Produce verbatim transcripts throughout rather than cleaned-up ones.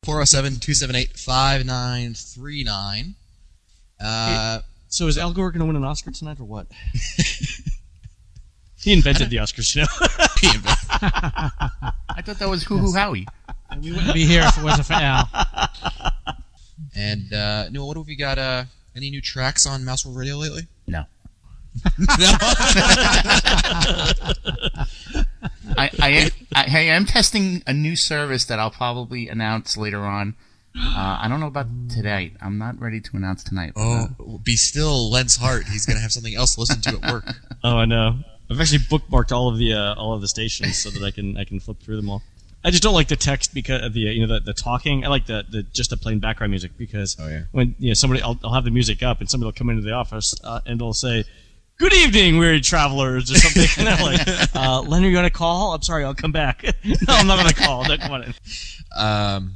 four oh seven, two seven eight, five nine three nine. Uh, so is Al Gore going to win an Oscar tonight or what? He invented the Oscars, you know. He invented. I thought that was Hoo Hoo Howie. We wouldn't be here if it wasn't for Al. And, uh, Newell, what have we got? Uh, any new tracks on Mouse World Radio lately? No. No. I, I, am, I, I am testing a new service that I'll probably announce later on. Uh, I don't know about today. I'm not ready to announce tonight. Oh, be still, Len's heart. He's going to have something else to listen to at work. Oh, I know. I've actually bookmarked all of the uh, all of the stations so that I can I can flip through them all. I just don't like the text because of the uh, you know the, the talking. I like the, the just the plain background music because oh, yeah. when you know somebody I'll, I'll have the music up and somebody will come into the office uh, and they'll say, "Good evening, weary travelers," or something. And I'm like, uh, "Len, are you on a call? I'm sorry, I'll come back." No, I'm not on a call. No, come on in. Um.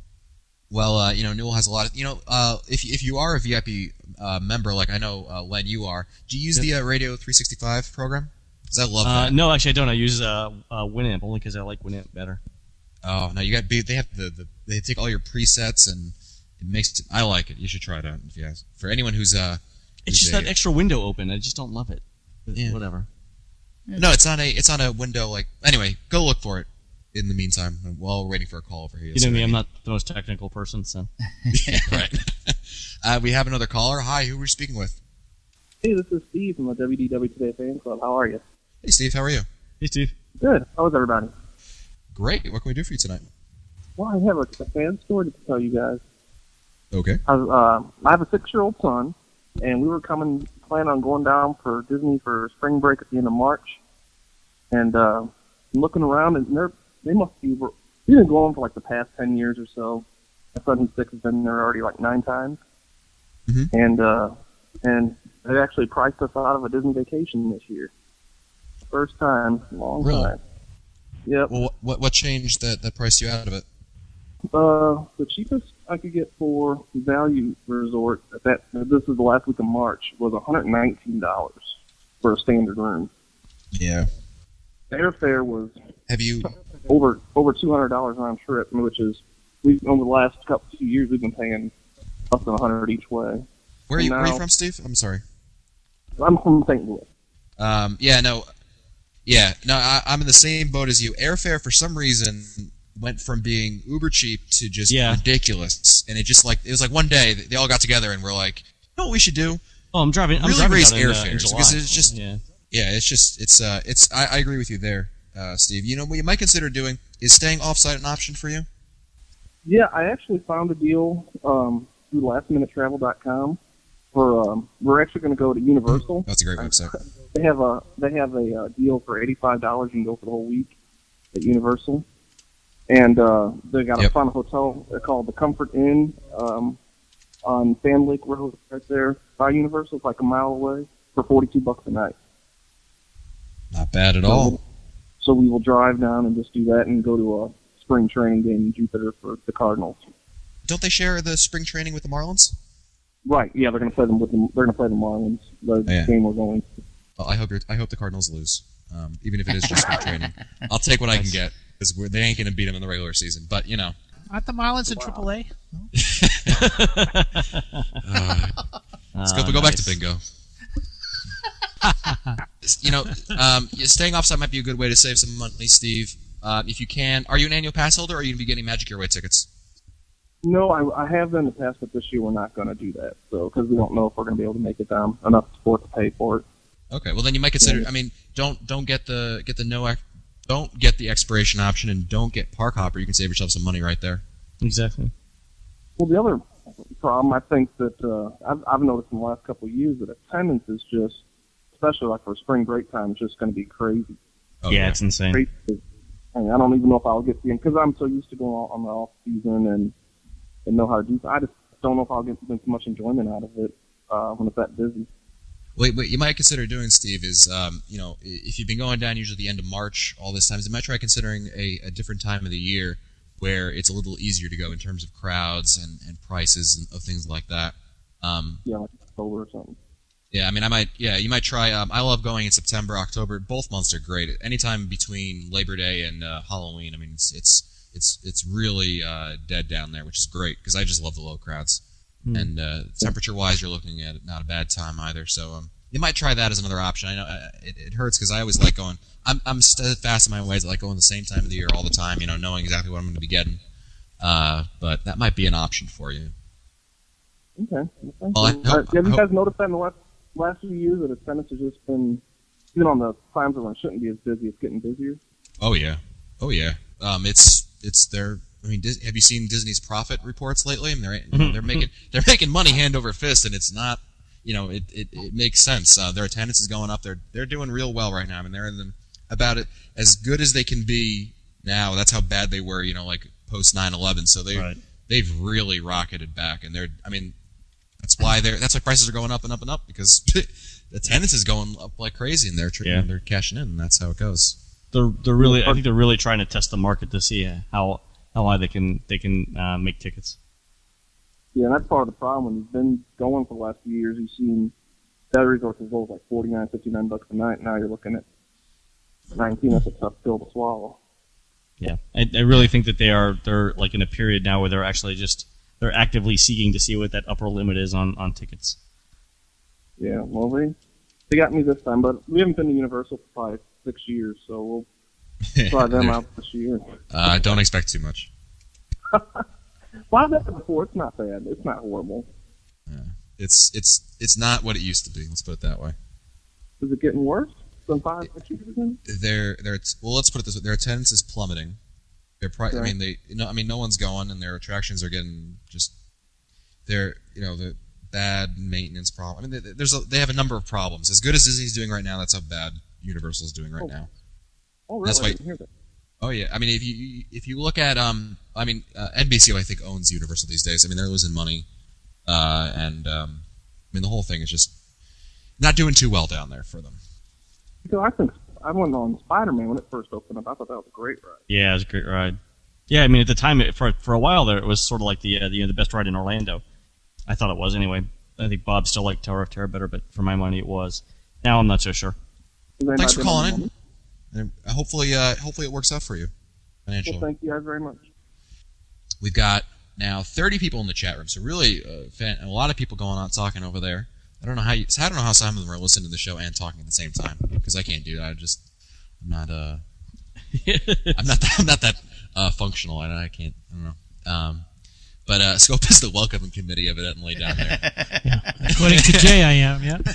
Well, uh, you know, Newell has a lot of you know. Uh, if if you are a V I P uh, member, like I know uh, Len, you are. Do you use the uh, Radio three sixty-five program? Because I love uh, that. No, actually, I don't. I use uh, uh, Winamp only because I like Winamp better. Oh no, you got they have the, the they take all your presets and it makes it, I like it. You should try it out if you guys. For anyone who's uh, it's just a, that extra window open. I just don't love it. Yeah. Whatever. No, it's on a it's on a window. Like anyway, go look for it. In the meantime, while we're waiting for a call over here, you know me, I'm not the most technical person, so. Yeah, right. uh, we have another caller. Hi, who are we speaking with? Hey, this is Steve from the W D W Today fan club. How are you? Hey, Steve. How are you? Hey, Steve. Good. How is everybody? Great. What can we do for you tonight? Well, I have a, a fan story to tell you guys. Okay. I, uh, I have a six-year-old son, and we were coming, planning on going down for Disney for spring break at the end of March. And uh, looking around, and they're They must be. We've been going for like the past ten years or so. My son, who's six, has been there already like nine times, mm-hmm. and uh, and they actually priced us out of a Disney vacation this year. First time, in a long really? time. Yep. Well, what what changed that that priced you out of it? Uh, the cheapest I could get for Value Resort at that. This is the last week of March was one hundred nineteen dollars for a standard room. Yeah. The airfare was. Have you? Over over two hundred dollars round trip, which is we over the last couple few years we've been paying less than a hundred each way. Where are you? Now, where are you from, Steve? I'm sorry. I'm from Saint Louis. Um. Yeah. No. Yeah. No. I, I'm in the same boat as you. Airfare for some reason went from being uber cheap to just yeah. ridiculous, and it just like it was like one day they all got together and were like, "You know what we should do? Oh, I'm driving. I'm really driving raise down in, airfares uh, in July. because it's just yeah. yeah. It's just it's uh it's I, I agree with you there. Uh, Steve, you know what you might consider doing is staying off-site an option for you? Yeah, I actually found a deal um, through last minute travel dot com for um, we're actually going to go to Universal. That's a great website. They have a they have a uh, deal for eighty-five dollars. You can go for the whole week at Universal, and uh, they got yep. a fun hotel called the Comfort Inn um, on Fan Lake Road, right there by Universal, it's like a mile away, for forty-two bucks a night. Not bad at so all. We'll, so we will drive down and just do that and go to a spring training game in Jupiter for the Cardinals. Don't they share the spring training with the Marlins? Right. Yeah, they're going to play them with the, they're going to play the Marlins. The oh, yeah. game we're going. Well, I hope you're, I hope the Cardinals lose, um, even if it is just spring training. I'll take what I can get because they ain't going to beat them in the regular season. But you know, aren't the Marlins in wow. triple A? uh, let's go, oh, go nice. back to bingo. You know, um, staying offsite might be a good way to save some money, Steve. Uh, if you can, are you an annual pass holder, or are you going to be getting Magic Your Way tickets? No, I, I have been in the past, but this year we're not going to do that. So, because we don't know if we're going to be able to make it down enough support to pay for it. Okay, well then you might consider. Yeah. I mean, don't don't get the get the no, don't get the expiration option, and don't get Park Hopper. You can save yourself some money right there. Exactly. Well, the other problem I think that uh, I've, I've noticed in the last couple of years that attendance is just, especially like for spring break time, is just going to be crazy. Okay. Yeah, it's insane. Crazy. I mean, I don't even know if I'll get the because I'm so used to going on the off season and and know how to do. I just don't know if I'll get much enjoyment out of it uh, when it's that busy. Wait, what you might consider doing, Steve, is um, you know, if you've been going down usually the end of March all this time, you might try considering a, a different time of the year where it's a little easier to go in terms of crowds and, and prices and of things like that. Um, yeah, like October or something. Yeah, I mean, I might. Yeah, you might try. Um, I love going in September, October. Both months are great. Anytime between Labor Day and uh, Halloween, I mean, it's, it's it's it's really uh, dead down there, which is great because I just love the low crowds. Mm. And uh, temperature-wise, you're looking at not a bad time either. So um, you might try that as another option. I know uh, it, it hurts because I always like going. I'm I'm steadfast in my ways. I like going the same time of the year all the time. You know, knowing exactly what I'm going to be getting. Uh, but that might be an option for you. Okay. Well, well, I uh, hope, have you I guys hope, noticed that in the last last few years that attendance has just been, even on the times when it shouldn't be as busy, it's getting busier? Oh yeah, oh yeah. Um, it's it's their. I mean, Dis- have you seen Disney's profit reports lately? I mean, they're you know, they're making they're making money hand over fist, and it's not. You know, it it, it makes sense. Uh, their attendance is going up. They're they're doing real well right now. I mean, they're in the, about it as good as they can be now. That's how bad they were. You know, like post nine eleven. So they Right. they've really rocketed back, and they're. I mean, that's why they're. That's why prices are going up and up and up because attendance is going up like crazy, and they're tr- Yeah. they're cashing in, and that's how it goes. They're they're really. I think they're really trying to test the market to see how how high they can they can uh, make tickets. Yeah, and that's part of the problem. When you've been going for the last few years, you've seen that resorts as low as like forty-nine, fifty-nine bucks a night. Now you're looking at nineteen. That's a tough pill to swallow. Yeah, I, I really think that they are they're like in a period now where they're actually just they're actively seeking to see what that upper limit is on, on tickets. Yeah, well, they they got me this time, but we haven't been to Universal for probably six years, so we'll try them out this year. Uh, don't expect too much. Well, I've been there before. It's not bad. It's not horrible. Yeah. It's it's it's not what it used to be. Let's put it that way. Is it getting worse than five, six years ago? Their their well, let's put it this way: their attendance is plummeting. Their pri- I Right. mean, they you know, I mean, no one's going, and their attractions are getting just they're you know the bad maintenance problem. I mean, they, there's a, they have a number of problems. As good as Disney's doing right now, that's how bad Universal's doing right Oh. now. Oh, really? That's why- I didn't hear that. Oh yeah, I mean, if you if you look at um, I mean, uh, N B C I think owns Universal these days. I mean, they're losing money, uh, and um, I mean, the whole thing is just not doing too well down there for them. So I think I went on Spider-Man when it first opened up. I thought that was a great ride. Yeah, it was a great ride. Yeah, I mean at the time it, for for a while there it was sort of like the uh, the, you know, the best ride in Orlando. I thought it was anyway. I think Bob still liked Tower of Terror better, but for my money it was. Now I'm not so sure. Has anybody Thanks for been on calling the in. money? And hopefully, uh, hopefully it works out for you Well, financially. thank you guys very much. We've got now thirty people in the chat room, so really uh, fan, a lot of people going on talking over there. I don't know how you, I don't know how some of them are listening to the show and talking at the same time because I can't do that. I just I'm not uh I'm not that, I'm not that uh, functional. I, I can't. I don't know. Um, but uh, Scope is the welcoming committee evidently down there. According to Jay, I am, yeah.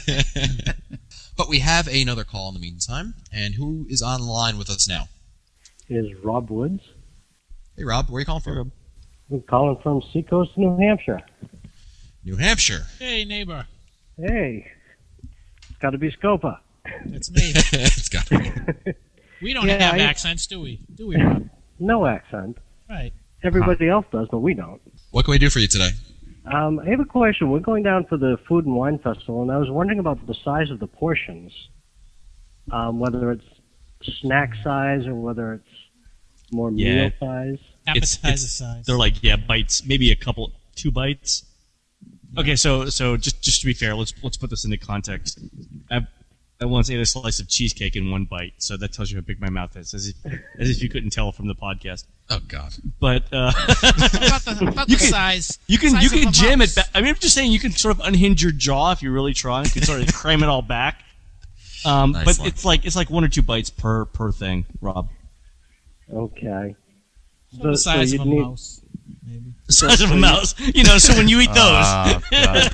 But we have another call in the meantime, and who is on the line with us now? Is Rob Woods. Hey Rob, where are you calling from? I'm calling from Seacoast, New Hampshire. New Hampshire. Hey, neighbor. Hey, it's got to be Scopa. It's me. It's got We don't Yeah, have I- accents, do we? Do we, Rob? No accent. Right. Everybody else does, but we don't. What can we do for you today? Um, I have a question. We're going down for the Food and Wine Festival, and I was wondering about the size of the portions. Um, whether it's snack size or whether it's more Yeah. meal size. It's- Appetizer it's- size. They're like yeah bites, maybe a couple two bites. Okay, so so just just to be fair, let's let's put this into context. I I once ate a slice of cheesecake in one bite, so that tells you how big my mouth is, as if as if you couldn't tell from the podcast. Oh God. But uh, about the, about You the can- size. you can size you of can a jam mouse. it back. I mean, I'm just saying you can sort of unhinge your jaw if you really try. You can sort of cram it all back. Um, Nice but one. it's like it's like one or two bites per per thing, Rob. Okay. The size you'd of a need- mouse, maybe. The size of a mouse, you know. So when you eat those, Oh, God.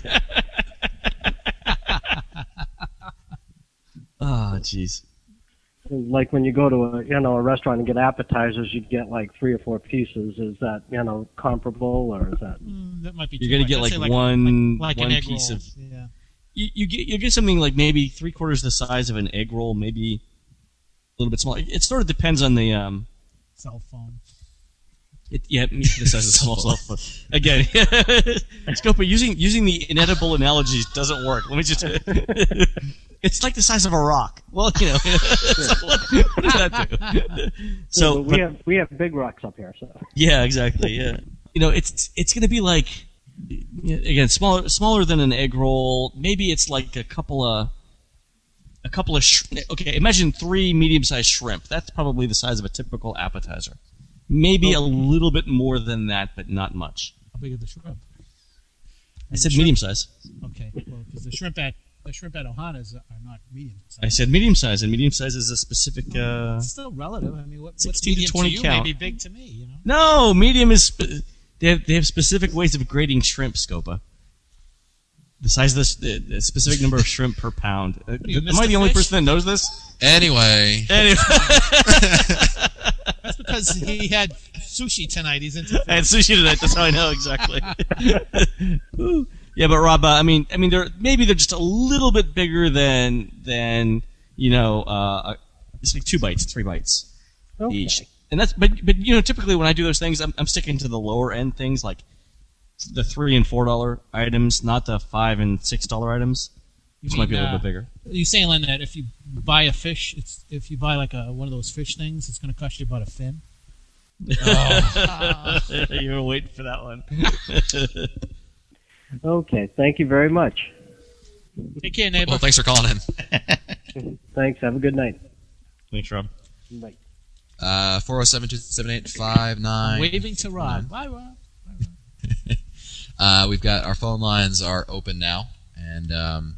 oh jeez. Like when you go to a you know a restaurant and get appetizers, you'd get like three or four pieces. Is that you know comparable, or is that? Mm, that might be. You're too gonna much. get I'd like, say like one like, like one an egg piece roll. of. Yeah. You, you get you get something like maybe three quarters the size of an egg roll, maybe a little bit smaller. It sort of depends on the um. Cell phone. It, yeah, the size of the small cell phone. Again, Scopa, using using the inedible analogies doesn't work. Let me just. It's like the size of a rock. Well, you know. So what, what does that do? So Yeah, but we but- have we have big rocks up here, so. yeah, exactly. Yeah, you know, it's it's going to be like again smaller smaller than an egg roll. Maybe it's like a couple of a couple of sh- okay. Imagine three medium sized shrimp. That's probably the size of a typical appetizer. Maybe a little bit more than that, but not much. How big are the shrimp? I said medium size. Okay, well, because the shrimp at the shrimp at Ohana's are not medium size. I said medium size, and medium size is a specific. Uh, It's still relative. I mean, what, what's sixteen to medium twenty to you count. may be big to me. You know. no, medium is. Spe- they have they have specific ways of grading shrimp, Scopa. The size of the, the specific number of shrimp per pound. Uh, you, am Mister I the only Fish? person that knows this? Anyway, Anyway, That's because he had sushi tonight. He's into. I had sushi tonight. That's how I know exactly. Yeah, but Rob, uh, I mean, I mean, they're maybe they're just a little bit bigger than than you know. Uh, it's like two bites, three bites Okay. each, and that's. But but you know, typically when I do those things, I'm, I'm sticking to the lower end things like the three and four dollar items, not the five and six dollar items, which You might be a mean, little bit uh, bigger. You saying, Len, that if you buy a fish, it's if you buy like a one of those fish things, it's going to cost you about a fin. You were waiting for that one. Okay, thank you very much. Take care, neighbor. well, thanks for calling in. Thanks. Have a good night. Thanks, Rob. Bye. Uh, four oh seven, two seven eight, five nine. Waving to Rob. Bye, Rob. Uh, we've got our phone lines are open now, and um,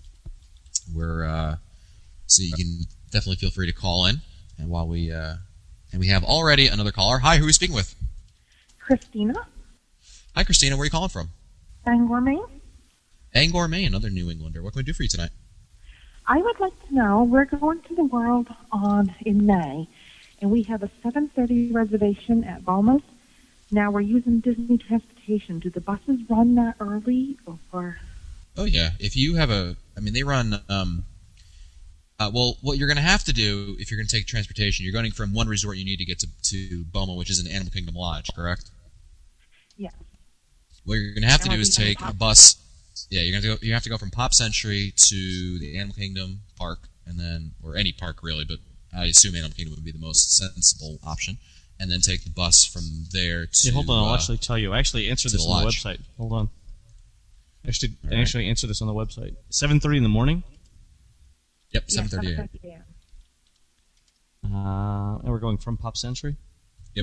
we're uh, so you can definitely feel free to call in. And while we uh, and we have already another caller. Hi, who are we speaking with? Christina, Hi, Christina. Where are you calling from? Bangor, Maine. Angor, Maine. Another New Englander. What can we do for you tonight? I would like to know, we're going to the World on in May, and we have a seven thirty reservation at Balma's. Now we're using Disney transportation. Do the buses run that early, or? Oh yeah. If you have a, I mean, they run. Um, uh, well, what you're going to have to do if you're going to take transportation, you're going from one resort you need to get to to Boma, which is an Animal Kingdom Lodge, correct? Yes. What you're going to have to And do I'll is be going take a Pop- bus. Yeah, you're going to go. You have to go from Pop Century to the Animal Kingdom Park, and then, or any park really, but I assume Animal Kingdom would be the most sensible option, and then take the bus from there to. Yeah, hold on. I'll uh, actually tell you. I actually answered to this the on the lodge. website. Hold on. Actually, All I right. actually answered this on the website. seven thirty in the morning. Yep, Yeah, seven thirty a.m. seven thirty a m. Uh, and we're going from Pop Century. Yep.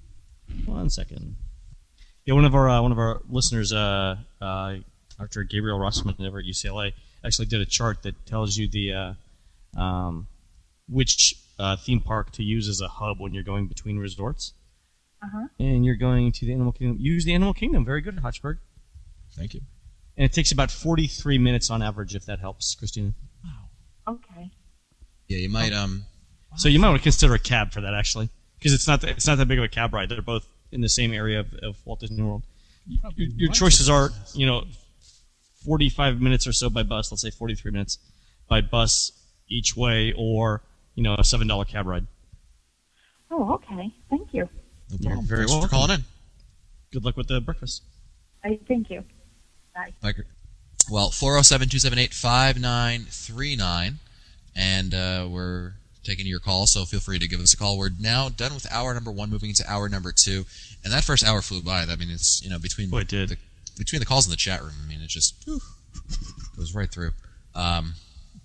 One second. Yeah, one of our uh, one of our listeners, uh, uh, Doctor Gabriel Rossman, over at U C L A, actually did a chart that tells you the uh, um, which uh, theme park to use as a hub when you're going between resorts. Uh-huh. And you're going to the Animal Kingdom. Use the Animal Kingdom. Very good, Hotchberg. Thank you. And it takes about forty-three minutes on average, if that helps, Christina. Okay. Yeah, you might. Um. So you might want to consider a cab for that, actually, because it's not that, it's not that big of a cab ride. They're both in the same area of, of Walt Disney World. Your, your choices are, you know, forty-five minutes or so by bus. Let's say forty-three minutes by bus each way, or you know, a seven dollar cab ride. Oh, okay. Thank you. No You're problem. very Thanks welcome. for calling in. Good luck with the breakfast. I thank you. Bye. Like, well, four oh seven, two seven eight, five nine three nine, and uh, we're taking your call, so feel free to give us a call. We're now done with hour number one, moving into hour number two, and that first hour flew by. I mean, it's, you know, between Boy, it did. The, between the calls in the chat room, I mean, it just whew, goes right through. Um,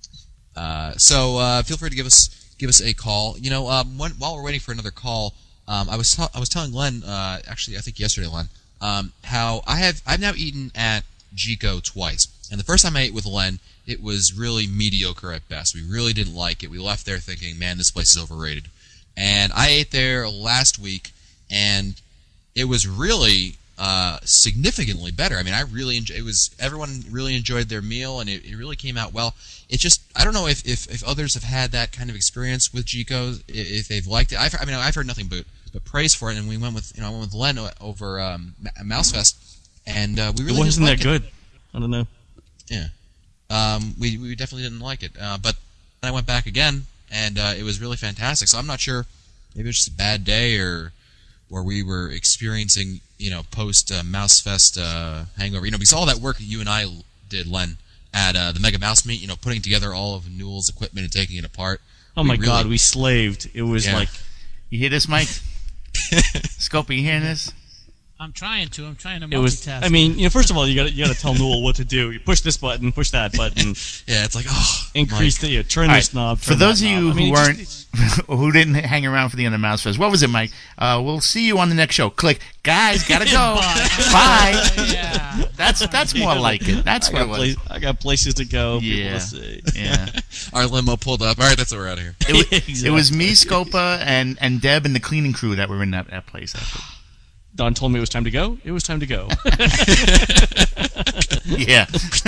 uh, so uh, feel free to give us give us a call. You know, um, when, while we're waiting for another call, um, I was ta- I was telling Len, uh, actually, I think yesterday, Len, um, how I have I've now eaten at Jico twice, and the first time I ate with Len, it was really mediocre at best. We really didn't like it. We left there thinking, man, this place is overrated. And I ate there last week, and it was really uh, significantly better. I mean, I really enjoy, it was everyone really enjoyed their meal, and it, it really came out well. It just I don't know if, if, if others have had that kind of experience with Jico, if they've liked it. I've, I mean, I've heard nothing but, but praise for it, and we went with you know I went with Len over um, Mousefest, and uh, we really It wasn't didn't that like it. good. I don't know. Yeah. Um, we we definitely didn't like it, uh, but then I went back again, and uh, it was really fantastic. So I'm not sure, maybe it was just a bad day, or or we were experiencing, you know, post uh, Mousefest uh, hangover. You know, because all that work that you and I did, Len, at uh, the Mega Mouse Meet, you know, putting together all of Newell's equipment and taking it apart. Oh we my really- God, we slaved. It was Yeah. like You hear this, Mike? Scopey, you hearing this? I'm trying to. I'm trying to multitask. It was. I mean, you know, first of all, you got you got to tell Newell what to do. You push this button, push that button. Yeah, it's like oh, increase Mike. the you know, turn All this right, knob. For turn those that of you knob. I mean, who it weren't, just- who didn't hang around for the end of Mouse Fest, what was it, Mike? Uh, we'll see you on the next show. Click, guys, gotta go. Bye. Yeah. That's that's more like it. That's I what it got, was. pla- I got places to go. People Yeah. to see. Yeah. Our limo pulled up. All right, that's it. We're out of here. It was, Exactly. it was me, Scopa, and, and Deb and the cleaning crew that were in that, that place. After. Don told me it was time to go. It was time to go. Yeah.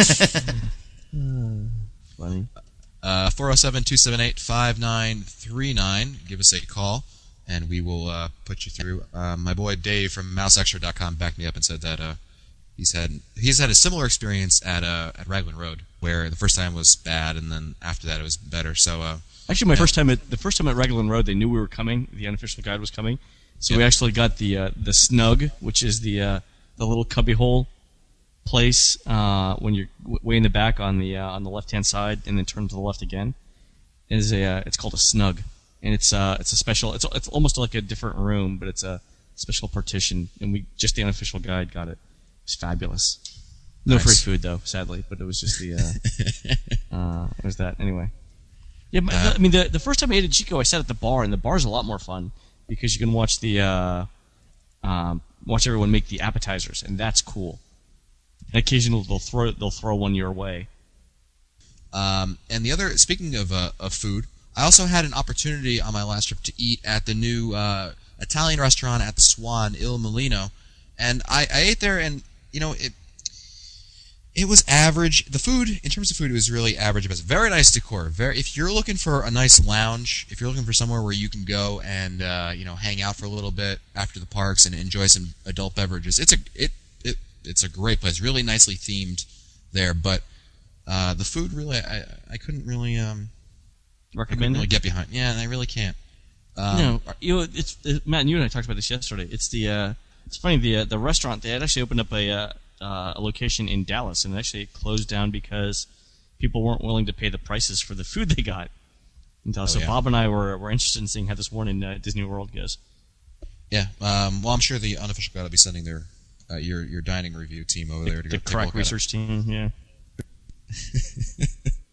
Funny. Uh, four oh seven, two seven eight, five nine three nine. Give us a call, and we will uh, put you through. Uh, my boy Dave from mouse extra dot com backed me up and said that uh, he's had he's had a similar experience at uh, at Raglan Road, where the first time was bad, and then after that it was better. So uh, Actually, my first time at the first time at Raglan Road, they knew we were coming. The unofficial guide was coming, so we Yep. actually got the uh, the snug, which is the uh, the little cubbyhole place uh, when you're w- way in the back on the uh, on the left hand side, and then turn to the left again. Is a uh, it's called a snug, and it's uh it's a special. It's it's almost like a different room, but it's a special partition, and we just the unofficial guide got it. It's fabulous. No Nice. free food though, sadly, but it was just the uh, uh it was that anyway. Yeah, but Uh, I mean the the first time I ate at Chico, I sat at the bar, and the bar's a lot more fun because you can watch the uh, um, watch everyone make the appetizers, and that's cool. And occasionally they'll throw they'll throw one your way. Um, and the other, speaking of uh, of food, I also had an opportunity on my last trip to eat at the new uh, Italian restaurant at the Swan, Il Molino, and I, I ate there, and you know it. It was average. The food, in terms of food, it was really average. It was very nice decor. Very. If you're looking for a nice lounge, if you're looking for somewhere where you can go and uh, you know hang out for a little bit after the parks and enjoy some adult beverages, it's a it, it it's a great place. Really nicely themed there, but. Uh, the food really, I, I couldn't really, um, I couldn't Recommend really it? get behind. Yeah, I really can't. Um, No, you know, it's it, Matt and you and I talked about this yesterday. It's the uh, it's funny the uh, the restaurant they had actually opened up a uh, uh, a location in Dallas, and actually it closed down because people weren't willing to pay the prices for the food they got. And uh, so yeah. Bob and I were were interested in seeing how this one in uh, Disney World goes. Yeah. Um, well, I'm sure the unofficial guy will be sending their uh, your your dining review team over there to The go take a crack look at research team, yeah. it.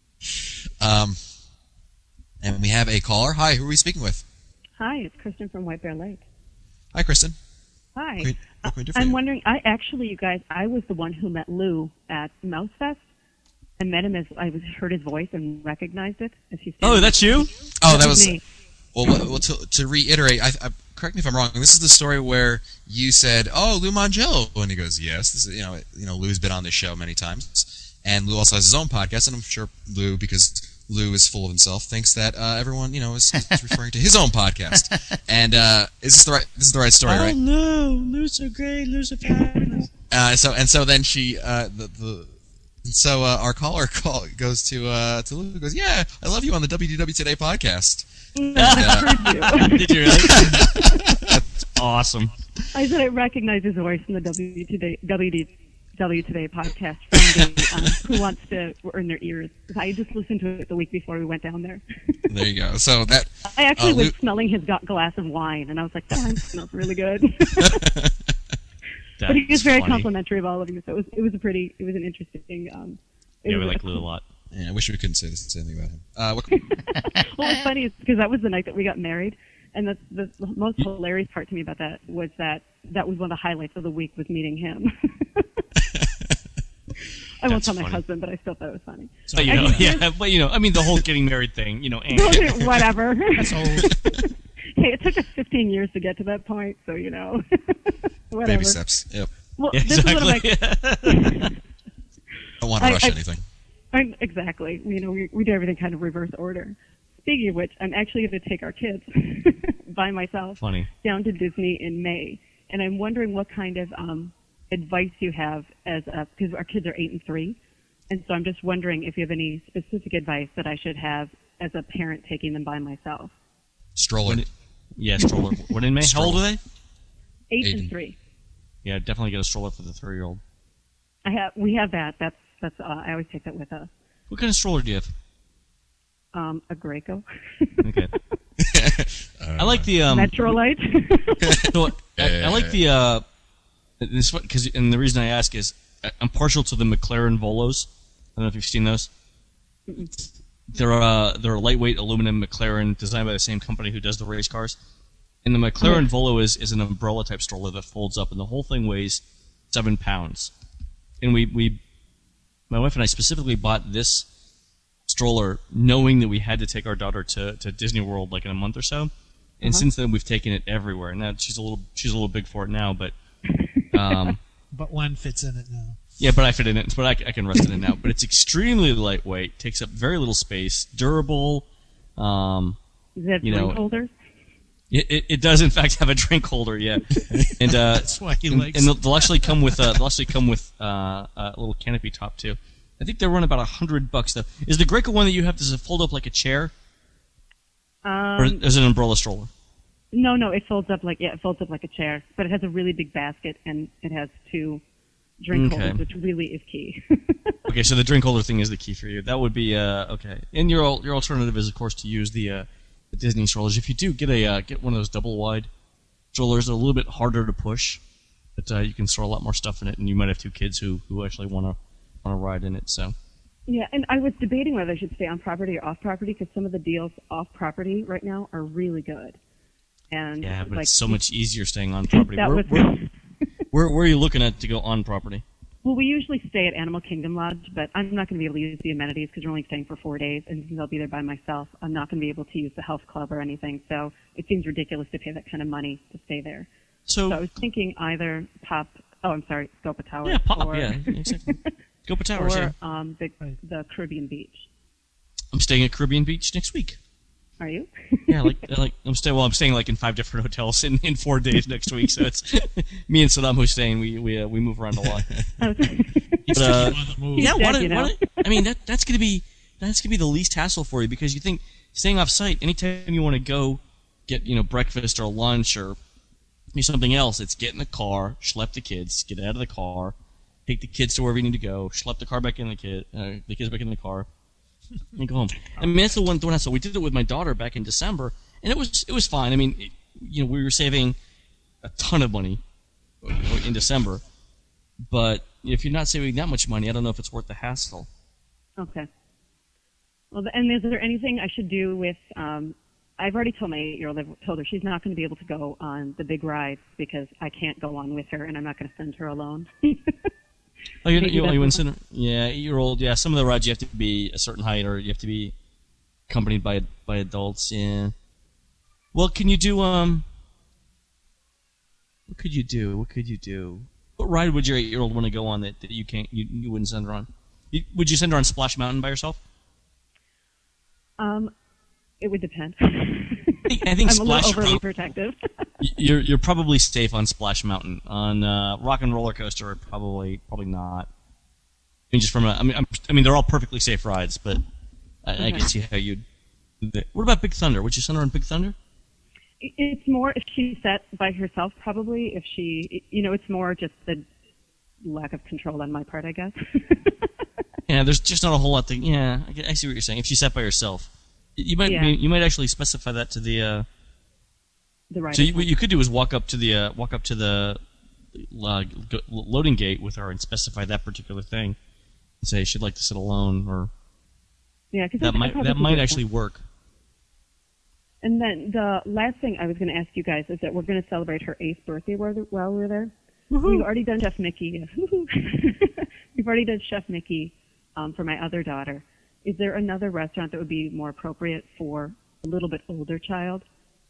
Um, and we have a caller. Hi, who are we speaking with? Hi, it's Kristen from White Bear Lake. Hi, Kristen. Hi. What can we- what can we do for I'm you? wondering, I actually, you guys, I was the one who met Lou at Mouse Fest. I met him as I was heard his voice and recognized it as he. Oh, that's you? Oh, that That was. was me. Well, well, well, to, to reiterate, I, I, correct me if I'm wrong. This is the story where you said, "Oh, Lou Mangello," and he goes, "Yes." This is, you know, you know, Lou's been on this show many times, and Lou also has his own podcast, and I'm sure Lou, because Lou is full of himself, thinks that uh, everyone, you know, is, is referring to his own podcast. And uh, is this the right? This is the right story, Oh right? no, Lou's so great, Lou's so fabulous. Uh, so and so then she uh, the the. And so uh, our caller call goes to uh, to Lou, goes, "Yeah, I love you on the W D W Today podcast." I Did you really? That's awesome. said I recognized his voice from the W Today, W D W Today podcast from the, um, Who Wants to Earn Their Ears. I just listened to it the week before we went down there. There you go. So that I actually Uh, was Lou- smelling his gu- glass of wine, and I was like, that wine smells really good. That's But he was very funny. complimentary of all of you, so it was it was a pretty it was an interesting. Um, it Yeah, we was like Lou a lot. yeah, I wish we couldn't say the same thing about him. Uh, what, Well, what's funny is because that was the night that we got married, and the, the, the most hilarious part to me about that was that that was one of the highlights of the week was meeting him. I won't That's tell my funny. husband, but I still thought it was funny. But you know, I- yeah, but you know, I mean, the whole getting married thing, you know, and Whatever. So Hey, it took us fifteen years to get to that point, so you know. Whatever. baby steps. Yep. Well, Yeah, this is one of my. exactly. Don't want to I- rush I- anything. I, exactly. You know, we, we do everything kind of reverse order. Speaking of which, I'm actually going to take our kids by myself Funny. down to Disney in May, and I'm wondering what kind of um, advice you have as a because our kids are eight and three, and so I'm just wondering if you have any specific advice that I should have as a parent taking them by myself. Stroller. When it- Yeah, stroller. What in May? How old are they? Eight Aiden. and three. Yeah, definitely get a stroller for the three-year-old. I have we have that. That's that's uh, I always take that with us. What kind of stroller do you have? Um, a Graco, Okay. I like the um. Metrolite. so I, I like the uh, This because and the reason I ask is I'm partial to the McLaren Volos. I don't know if you've seen those. They're uh, they're a lightweight aluminum McLaren designed by the same company who does the race cars. And the McLaren Volo is, is an umbrella type stroller that folds up, and the whole thing weighs seven pounds. And we, we my wife and I specifically bought this stroller knowing that we had to take our daughter to, to Disney World like in a month or so. And uh-huh. since then we've taken it everywhere. Now she's a little she's a little big for it now, but um, but one fits in it now. Yeah, but I fit in it, but I, I can rest in it now. But it's extremely lightweight, takes up very little space, durable. Um, Does it have you drink know, holders? It, it, it does in fact have a drink holder, yeah. And uh, that's why he and, likes. And they'll, they'll actually come with uh, they'll actually come with uh, a little canopy top too. I think they run about a hundred bucks though. Is the Graco one that you have does it fold up like a chair, Um, or is it an umbrella stroller? No, no, it folds up like yeah, it folds up like a chair, but it has a really big basket and it has two drink Okay. holders, which really is key. Okay, so the drink holder thing is the key for you. That would be uh, okay. And your al- your alternative is of course to use the, uh, the Disney strollers. If you do get a uh, get one of those double wide strollers, they're a little bit harder to push, but uh, you can store a lot more stuff in it, and you might have two kids who, who actually want to want to ride in it. So Yeah, and I was debating whether I should stay on property or off property because some of the deals off property right now are really good. And yeah, but like, it's so much easier staying on property. that Where, was where, where, where are you looking at to go on property? Well, we usually stay at Animal Kingdom Lodge, but I'm not going to be able to use the amenities because we're only staying for four days, and since I'll be there by myself, I'm not going to be able to use the health club or anything. So it seems ridiculous to pay that kind of money to stay there. So, So I was thinking either Pop. Oh, I'm sorry, Scopa Towers. yeah, pop, or, yeah, exactly. Scopa Towers. or Yeah. um, the the Caribbean Beach. I'm staying at Caribbean Beach next week. Are you? Yeah, like like I'm staying. Well, I'm staying like in five different hotels in, in four days next week. So it's me and Saddam Hussein. We we uh, we move around a lot. But, uh, yeah, dead, what, you know? what, I mean that that's gonna be that's gonna be the least hassle for you because you think staying off site anytime you want to go get you know breakfast or lunch or do something else, it's get in the car, schlep the kids, get out of the car, take the kids to wherever you need to go, schlep the car back in the kid, uh, the kids back in the car, and go home. I mean that's the one one hassle. We did it with my daughter back in December, and it was it was fine. I mean, it, you know, we were saving a ton of money in December, but if you're not saving that much money, I don't know if it's worth the hassle. Okay. Well, th- and is there anything I should do with? Um, I've already told my eight-year-old. I've told her she's not going to be able to go on the big rides because I can't go on with her, and I'm not going to send her alone. Oh, you, Maybe you, that's you what- instead of, yeah, eight-year-old. Yeah, some of the rides you have to be a certain height, or you have to be accompanied by by adults. Yeah. Well, can you do um? What could you do? What could you do? What ride would your eight-year-old want to go on that, that you can't? You, you wouldn't send her on? You, would you send her on Splash Mountain by yourself? Um, it would depend. I think, I think I'm Splash. a little overly protective. You're you're probably safe on Splash Mountain. On uh, Rock and Roller Coaster, probably probably not. I mean, just from a, I mean, I'm, I mean, they're all perfectly safe rides, but I, I can see how you'd. What about Big Thunder? Would you send her on Big Thunder? It's more if she's set by herself, probably. If she, you know, it's more just the lack of control on my part, I guess. Yeah, there's just not a whole lot to. Yeah, I, get- I see what you're saying. If she's set by herself, you might Yeah. you might actually specify that to the. Uh, the right. so you, what you could do is walk up to the uh, walk up to the uh, go- loading gate with her and specify that particular thing, and say she'd like to sit alone, or Yeah, because that might that might actually work. And then the last thing I was going to ask you guys is that we're going to celebrate her eighth birthday while while we're there. We've already done Chef Mickey. We've already done Chef Mickey um, for my other daughter. Is there another restaurant that would be more appropriate for a little bit older child?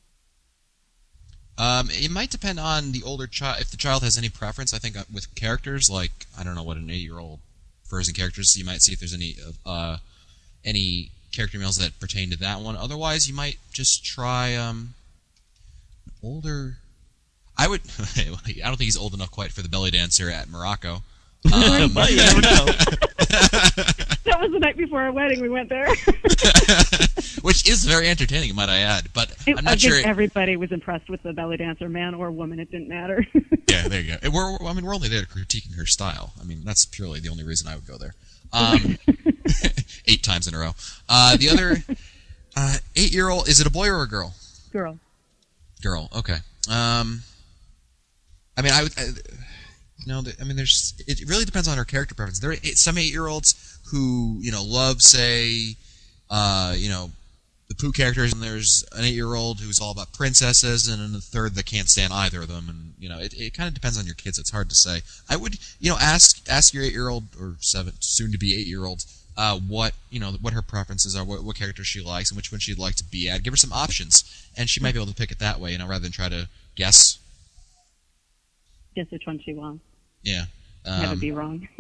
Um, it might depend on the older child. If the child has any preference, I think uh, with characters, like I don't know what an eight-year-old prefers in characters, you might see if there's any uh, any character meals that pertain to that one. Otherwise, you might just try um, older. I would. I don't think he's old enough quite for the belly dancer at Morocco. Um, But you never know. That was the night before our wedding. We went there. which is very entertaining, might I add. But It- I'm I not think sure. everybody was impressed with the belly dancer, man or woman. It didn't matter. Yeah, there you go. We're, we're- I mean, we're only there critiquing her style. I mean, that's purely the only reason I would go there. Um, eight times in a row. Uh, the other uh, eight-year-old, is it a boy or a girl? Girl. Girl. Okay. Um, I mean, I would. I, No, I mean, there's. It really depends on her character preference. There are some eight-year-olds who, you know, love, say, uh, you know, the Pooh characters, and there's an eight-year-old who's all about princesses, and then a third that can't stand either of them. And you know, it, it kind of depends on your kids. It's hard to say. I would, you know, ask ask your eight-year-old or seven, soon-to-be eight-year-old, uh, what you know, what her preferences are, what, what characters she likes, and which one she'd like to be at. Give her some options, and she might be able to pick it that way, you know, rather than try to guess. Guess which one she wants. Yeah. Um, Never be wrong.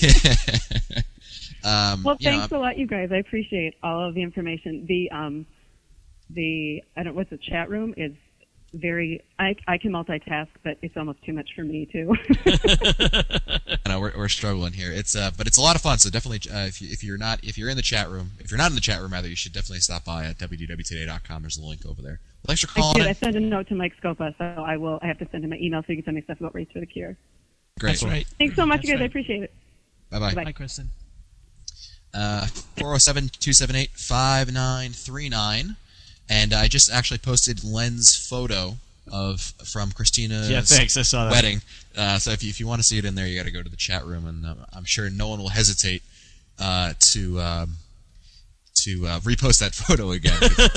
um, well, you know, thanks a lot, you guys. I appreciate all of the information. The um, the I don't what's the chat room is very. I I can multitask, but it's almost too much for me too. I know we're we're struggling here. It's uh, but it's a lot of fun. So definitely, uh, if you, if you're not if you're in the chat room, if you're not in the chat room, rather, you should definitely stop by at w w w today dot com. There's a link over there. Well, thanks for calling. I did. I sent a note to Mike Scopa, so I will. I have to send him an email so he can send me stuff about Race for the Cure. Great. That's right. Thanks so much, That's you guys. right. I appreciate it. Bye bye. Hi, Kristen. Uh, four oh seven, two seven eight, five nine three nine, and I just actually posted Len's photo of from Christina's Yeah, thanks. I saw that. wedding. Uh, so if you, if you want to see it in there, you got to go to the chat room, and uh, I'm sure no one will hesitate uh, to um, to uh, repost that photo again.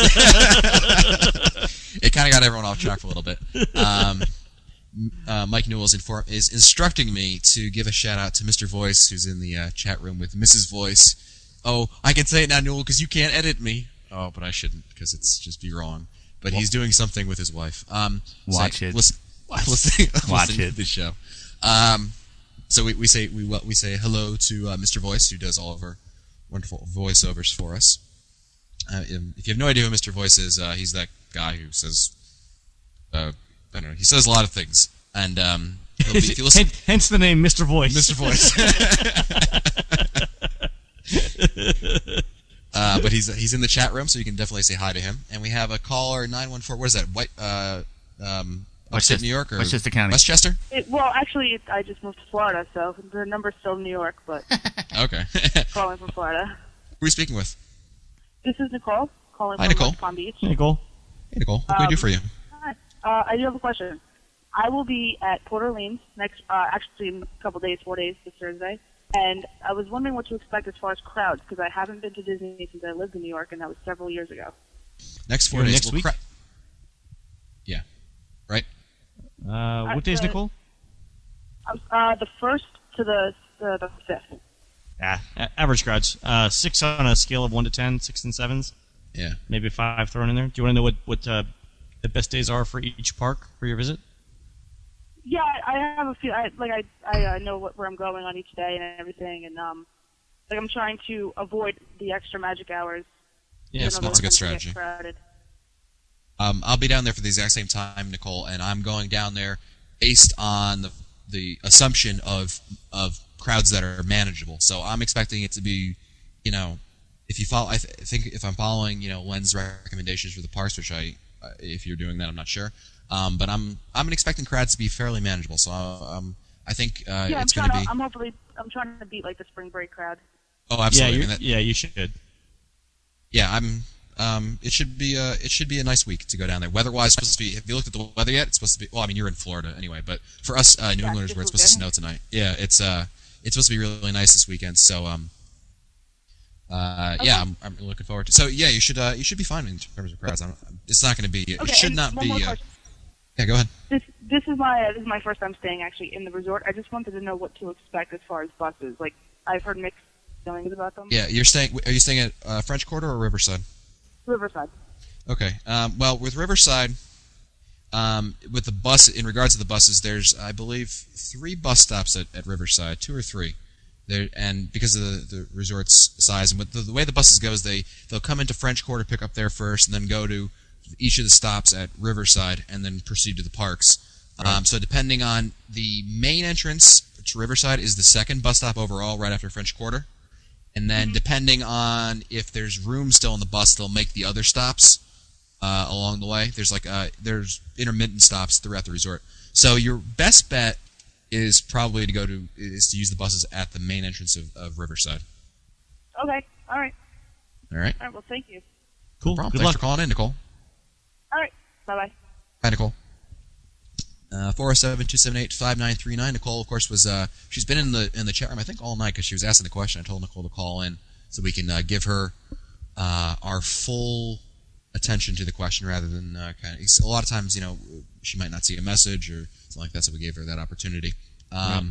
It kind of got everyone off track for a little bit. Um, uh, Mike Newell is, inform- is instructing me to give a shout out to Mister Voice, who's in the uh, chat room with Missus Voice. Oh, I can say it now, Newell, because you can't edit me. Oh, but I shouldn't, because it's just be wrong. But he's doing something with his wife. Um, Watch say, it. Listen, listen, Watch listen it. to the show. Um, so we, we say we we say hello to uh, Mister Voice, who does all of our wonderful voiceovers for us. Uh, if you have no idea who Mister Voice is, uh, he's that guy who says, uh, I don't know, he says a lot of things, and um, he'll be, if you listen, hence, hence the name Mister Voice. Mister Voice. uh, but he's he's in the chat room, so you can definitely say hi to him. And we have a caller nine one four. What is that? White, uh, um, upstate Westchester- New York or Westchester County. Westchester? It, well, actually, it, I just moved to Florida, so the number's still New York, but Okay. calling from Florida. Who are we speaking with? This is Nicole, calling Hi, from Nicole. West Palm Beach. Hey, Nicole. Hey, Nicole. What can we do Um, for you? Hi. Uh, I do have a question. I will be at Port Orleans next, uh, actually in a couple days, four days this Thursday, and I was wondering what to expect as far as crowds, because I haven't been to Disney since I lived in New York, and that was several years ago. Next four You're days. next we'll week? cra- yeah. Right? Uh, what days, uh, Nicole? Uh, the first to the the, the fifth. Ah, a- average crowds. Uh, six on a scale of one to ten, six and sevens. Yeah. Maybe five thrown in there. Do you want to know what what uh, the best days are for each park for your visit? Yeah, I I have a few. I, like I, I uh, know what, where I'm going on each day and everything, and um, like I'm trying to avoid the extra magic hours. Yeah, even so though that's a good those tend to strategy. get crowded. Um, I'll be down there for the exact same time, Nicole, and I'm going down there based on the the assumption of of crowds that are manageable. So I'm expecting it to be, you know, if you follow, I th- think if I'm following, you know, Len's recommendations for the parks, which I, uh, if you're doing that, I'm not sure. Um, but I'm I'm expecting crowds to be fairly manageable. So um, I think uh, yeah, I'm it's trying going to to. be. I'm hopefully. I'm trying to beat like the spring break crowd. Oh, absolutely. Yeah, I mean, you that- yeah, you should. yeah, I'm. Um, it should be a it should be a nice week to go down there. Weather-wise, it's supposed to be. Have you looked at the weather yet? It's supposed to be. Well, I mean, you're in Florida anyway, but for us uh, New Yeah, Englanders, just where it's moved supposed to in. snow tonight. Yeah, it's uh, it's supposed to be really nice this weekend. So um, uh, Okay. yeah, I'm, I'm looking forward to. So yeah, you should uh, you should be fine in terms of crowds. I'm, it's not going to be. It Okay, should and not one be. more Uh, question. yeah, go ahead. This this is my uh, this is my first time staying actually in the resort. I just wanted to know what to expect as far as buses. Like I've heard mixed feelings about them. Yeah, you're staying. Are you staying at uh, French Quarter or Riverside? Riverside. Okay. Um, well, with Riverside, um, with the bus, in regards to the buses, there's, I believe, three bus stops at, at Riverside, two or three. There, and because of the, the resort's size, and with the, the way the buses go is they they'll come into French Quarter, pick up there first, and then go to each of the stops at Riverside, and then proceed to the parks. Um, so depending on the main entrance to Riverside is the second bus stop overall, right after French Quarter. And then depending on if there's room still in the bus, they'll make the other stops uh, along the way. There's like uh, there's intermittent stops throughout the resort. So your best bet is probably to go to is to use the buses at the main entrance of, of Riverside. Okay. All right. All right. All right. Well, thank you. Cool. No problem. Good Thanks luck. for calling in, Nicole. All right. Bye bye. Hi, Nicole. Uh, four oh seven, two seven eight, five nine three nine. Nicole, of course, was uh, she's been in the in the chat room I think all night because she was asking the question. I told Nicole to call in so we can uh, give her uh, our full attention to the question rather than uh, kind of. A lot of times, you know, she might not see a message or something like that, so we gave her that opportunity. Um, Yeah.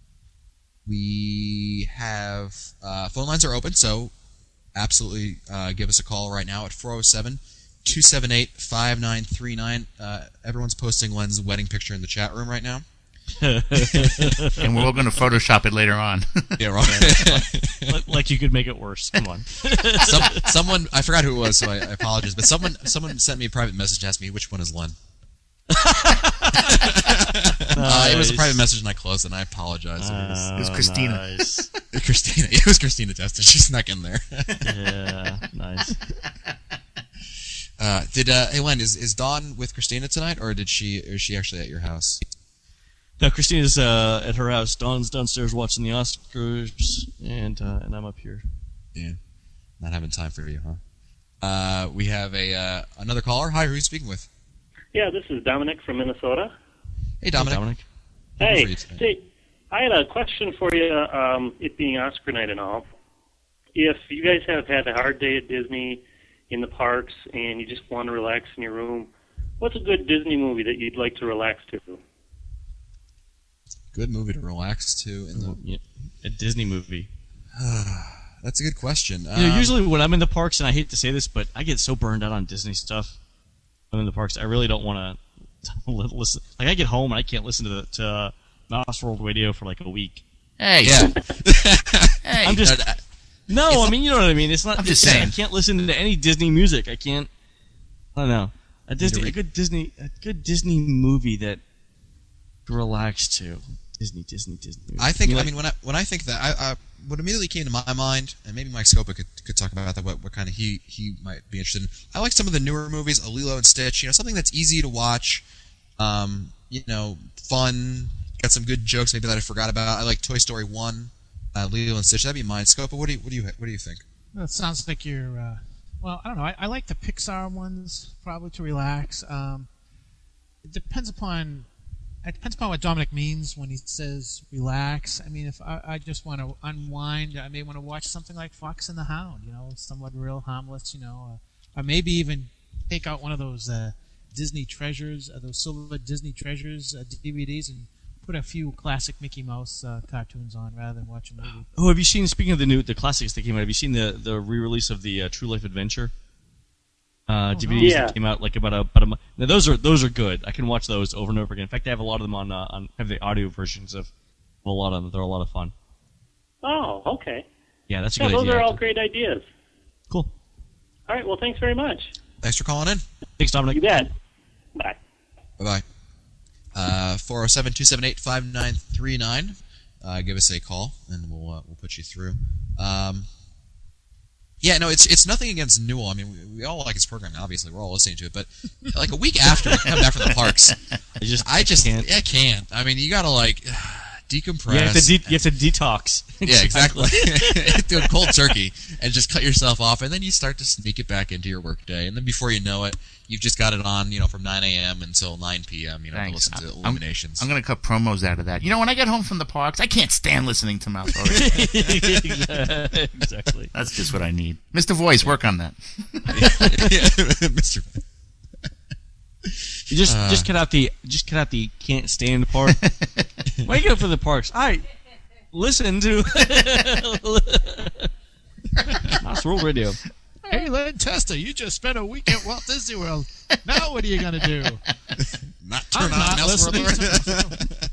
We have uh, phone lines are open, so absolutely uh, give us a call right now at four oh seven, two seven eight, five nine three nine. Uh, everyone's posting Len's wedding picture in the chat room right now. And we're all going to Photoshop it later on. Yeah, right. like, like you could make it worse. Come on. Some, someone, I forgot who it was, so I, I apologize, but someone someone sent me a private message and asked me which one is Len. Uh, it was a private message and I closed it and I apologize. It was, It was Christina. Nice. Christina. It was Christina Testa. She snuck in there. Yeah, nice. Uh, did uh, hey Len, is, is Dawn with Christina tonight, or did she? Or is she actually at your house? No, Christina's uh, at her house. Dawn's downstairs watching the Oscars, and uh, and I'm up here. Yeah, not having time for you, huh? Uh, we have a uh, another caller. Hi, who are you speaking with? Yeah, this is Dominic from Minnesota. Hey, Dominic. Hey, Dominic. Hey, for you today. see, I had a question for you, um, it being Oscar night and all. If you guys have had a hard day at Disney in the parks and you just want to relax in your room, what's a good Disney movie that you'd like to relax to? Good movie to relax to in the. Yeah, a Disney movie. That's a good question. You know, Um, usually when I'm in the parks, and I hate to say this, but I get so burned out on Disney stuff. When I'm in the parks, I really don't want to listen. Like I get home and I can't listen to the to uh, Mouse World Radio for like a week. Hey, Yeah. hey, I'm just Uh, no. I mean, you know what I mean. It's not. I'm just it's- saying. I can't listen to any Disney music. I can't. I don't know. A Disney, re- a good Disney, a good Disney movie that to relax to. Disney, Disney, Disney. I think. You I like- mean, when I when I think that, I, I what immediately came to my mind, and maybe Mike Scopa could could talk about that. What what kind of he he might be interested in. I like some of the newer movies, a Lilo and Stitch. You know, something that's easy to watch. Um, you know, fun. Got some good jokes maybe that I forgot about. I like Toy Story One, uh, Lilo and Stitch. That'd be mine. Scopa, what do you what do you what do you think? That sounds like you're. Uh, well, I don't know. I, I like the Pixar ones probably to relax. Um, it depends upon. It depends upon what Dominic means when he says relax. I mean, if I, I just want to unwind, I may want to watch something like Fox and the Hound. You know, somewhat real harmless. You know, uh, or maybe even take out one of those uh, Disney treasures, uh, those silver Disney treasures uh, D V Ds, and put a few classic Mickey Mouse uh, cartoons on rather than watch a movie. Oh, have you seen? Speaking of the new, the classics that came out, have you seen the the re-release of the uh, True Life Adventure uh, D V Ds Yeah. that came out like about a about a month? Now those are those are good. I can watch those over and over again. In fact, I have a lot of them on uh, on have the audio versions of a lot of them. They're a lot of fun. Oh, okay. Yeah, that's a Yeah, good those idea. are all great ideas. Cool. All right, well, thanks very much. Thanks for calling in. Thanks, Dominic. You bet. Bye. Bye bye. Uh, four oh seven, two seven eight, five nine three nine. Uh, give us a call and we'll uh, we'll put you through. Um, yeah, no, it's it's nothing against Newell. I mean, we, we all like his program. Obviously, we're all listening to it. But like a week after we come back from the parks, I just I just can't. I can't. I mean, you gotta like decompress. You have to de- you have to detox. Yeah, exactly. Do a cold turkey and just cut yourself off, and then you start to sneak it back into your workday, and then before you know it, you've just got it on, you know, from nine a.m. until nine p.m. You know, Thanks. to listen to I'm- Illuminations. I'm going to cut promos out of that. You know, when I get home from the parks, I can't stand listening to Mouse Radio. Exactly. That's just what I need. Mister Voice, work on that. Yeah, Mister You just Uh. just cut out the just cut out the can't stand part. Why you go for the parks? I listen to Mouse World Radio. Hey, Len Testa, you just spent a week at Walt Disney World. Now what are you going to do? Not turn I'm on not Mouse World listening Radio. to